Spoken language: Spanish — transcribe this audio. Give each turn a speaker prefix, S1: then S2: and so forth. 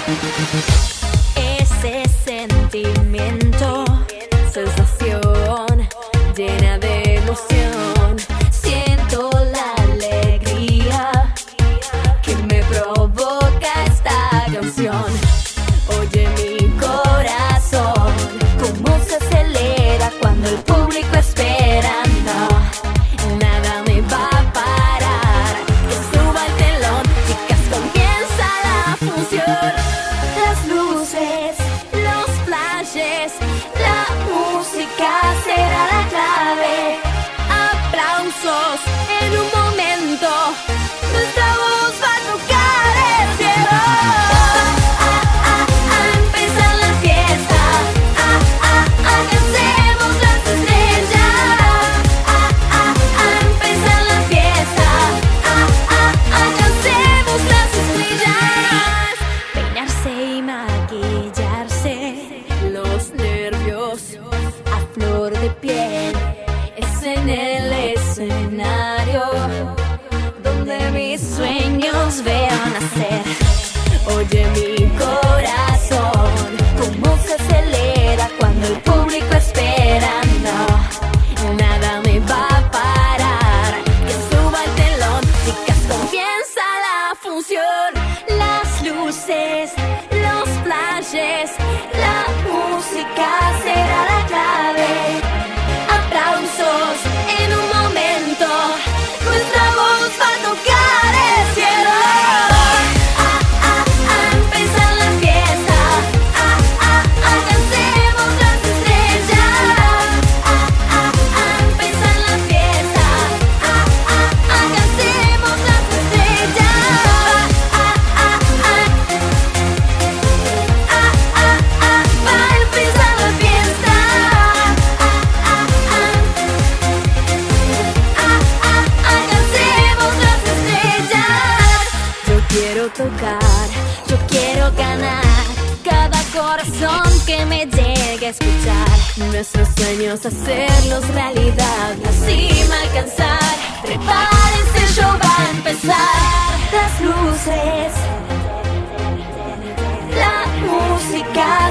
S1: Ese sentimiento, sensación llena de emoción. Siento la alegría que me provoca esta canción. Oye mi corazón, cómo se acelera cuando el público espera. No, nada me va a parar. Que suba el telón, chicas, comienza la función. Las luces, los flashes, la música será la clave. Aplausos en un momento, nuestra voz va a tocar el cielo. A empezar la fiesta, alcancemos las estrellas. A empezar la fiesta, alcancemos las estrellas. Peinarse y maquillarse, los nervios a flor de piel. Es en el escenario donde mis sueños veo nacer. Oye mi corazón, cómo se acelera cuando el público espera. No, nada me va a parar. Que suba el telón, chicas, comienza la función. Las luces, los flashes, la música será la clave. Aplausos en un momento, nuestra voz va a tocar el cielo. A empezar la fiesta, alcancemos las estrellas. A empezar la fiesta, alcancemos las estrellas. Va a empezar la fiesta. Alcancemos las estrellas. Yo quiero tocar, yo quiero ganar cada corazón que me llegue a escuchar. Nuestros sueños hacerlos realidad, la cima alcanzar. Prepárense, el show va a empezar. Las luces, la música